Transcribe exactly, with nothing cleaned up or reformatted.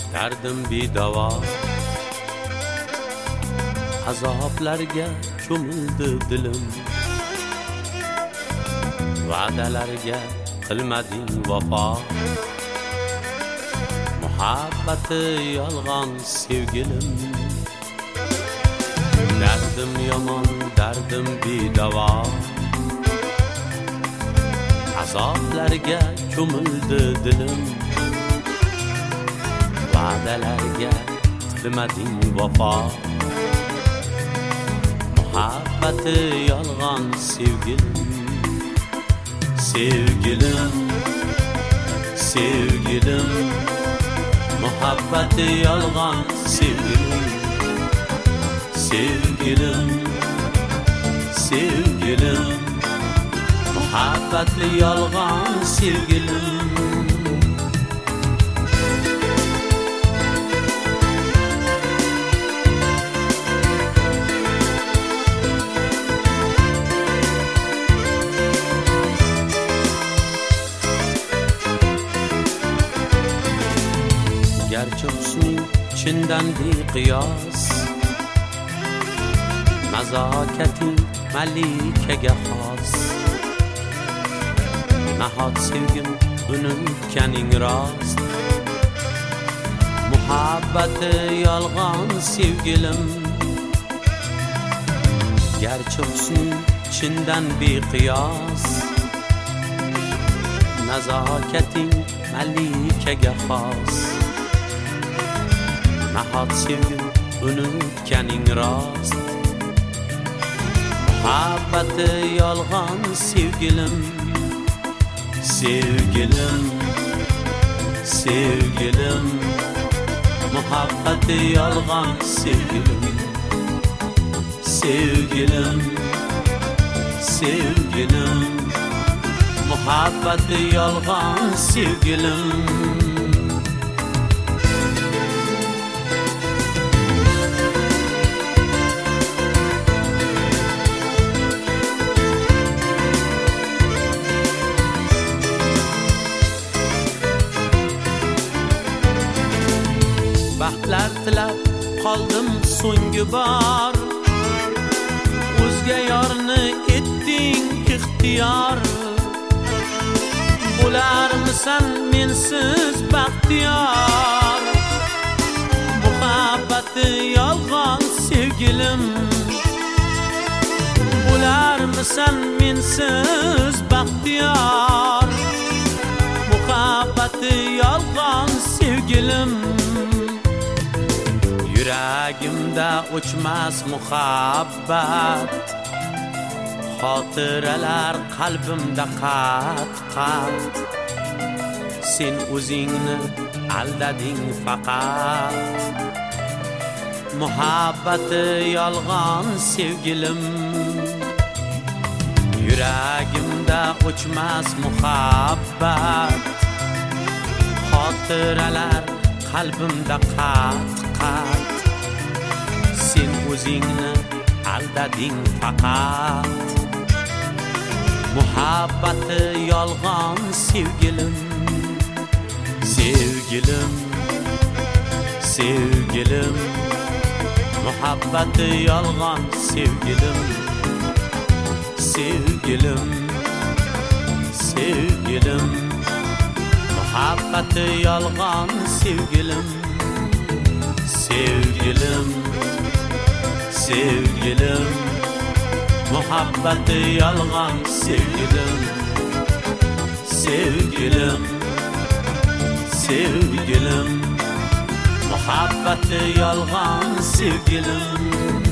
dardim bedavo, azoblarga cho'mildi dilim, va'dalarga qilmading vafo, muhabbati yolg'on sevgilim. Dardim yomon, dardim bedavo, azoblarga cho'mildi dilim, va'dalarga qilmading vafo, muhabbati yolg'on sevgilim. Sevgilim, sevgilim, muhabbati yolg'on sevgilim. Sevgilim, sevgilim, muhabbati yolg'on sevgilim. Garchi husning chindan beqiyos, nazokating malikaga xos, nahot sevgim unutganing rost, muhabbati yolg'on sevgilim. Garchi husning chindan beqiyos, nazokating malikaga xos, nahot sevgim unutganing rost, muhabbati yolg'on sevgilim. Sevgilim, sevgilim, muhabbati yolg'on sevgilim. Sevgilim, sevgilim, muhabbati yolg'on sevgilim. Baxtlar tilab qoldim so'nggi bor, o'zga yorni etding ixtiyor. Bo'larmisan mensiz baxtiyor, muhabbati yolg'on sevgilim. Bo'larmisan mensiz baxtiyor, muhabbati yolg'on sevgilim. Yuragimda o'chmas muhabbat, xotiralar qalbimda qat-qat. Sen o'zingni aldading faqat, muhabbati yolg'on sevgilim. Yuragimda o'chmas muhabbat, xotiralar qalbimda qat-qat. Sen o'zingni aldading faqat, muhabbati yolg'on sevgilim. Sevgilim, sevgilim, muhabbati yolg'on sevgilim. Sevgilim, sevgilim, muhabbati yolg'on sevgilim. Sevgilim, sevgilim, muhabbati yolg'on sevgilim. Sevgilim, sevgilim, muhabbati yolg'on sevgilim.